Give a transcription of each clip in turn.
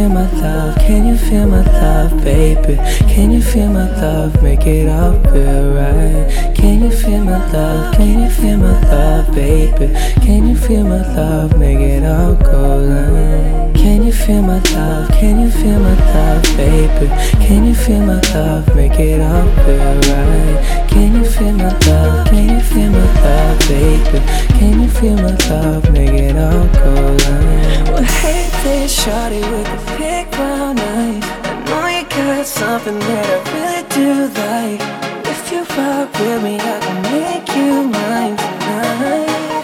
feel my love? Can you feel my love, baby? Can you feel my love? Make it all feel right. Can you feel my love? Can you feel my love, baby? Can you feel my love? Make it all go right. Can you feel my love? Can you feel my love, baby? Can you feel my love? Make it all feel right. Can you feel my love? Can you feel my love, baby? Can you feel my love? Make it all go right. Well, hey there, shawty with the big brown eyes. I know you got something that I really do like. If you rock with me, I can make you mine tonight.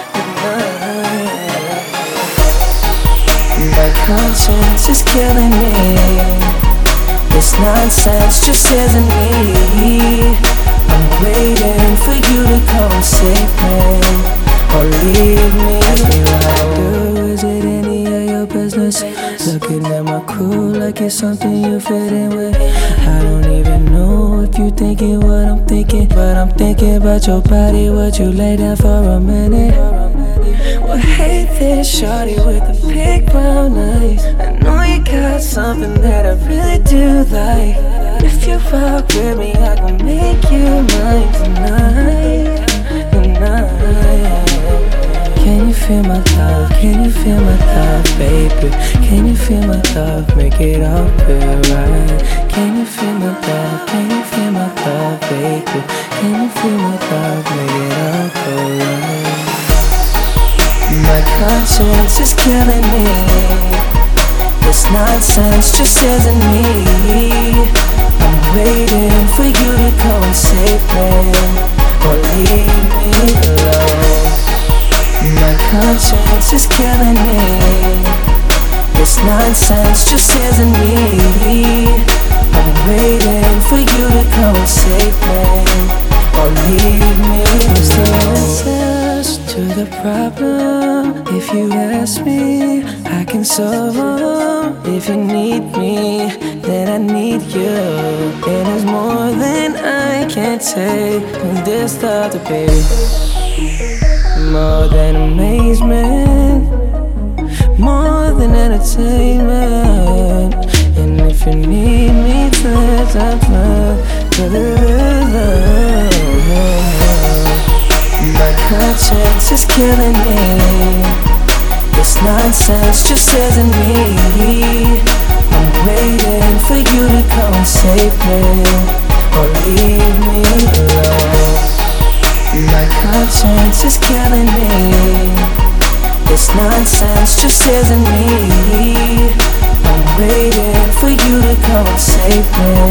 My conscience is killing me. This nonsense just isn't me. I'm waiting for you to come and save me, or leave me right. Is it any of your business? Looking at my crew like it's something you fit in with. I don't even know if you thinking what I'm thinking, but I'm thinking about your body. Would you lay down for a minute? Well, hey there, shawty with the big brown eyes. I know you got something that I really do like. If you rock with me, I can make you mine tonight, tonight. Can you feel my love? Can you feel my love, baby? Can you feel my love? Make it all feel right. Can you feel my love? Can you feel my love, baby? Can you feel my love? Make it all go right. My conscience is killing me. This nonsense just isn't me. I'm waiting for you to come and save me, or leave me alone. My conscience is killing me. This nonsense just isn't me. I'm waiting for you to come and save me, or leave me alone. To the problem, if you ask me, I can solve them. If you need me, then I need you. And there's more than I can take in this love to be. More than amazement, more than entertainment. And if you need me, then my conscience is killing me. This nonsense just isn't me. I'm waiting for you to come and save me, or leave me alone. My conscience is killing me. This nonsense just isn't me. I'm waiting for you to come and save me,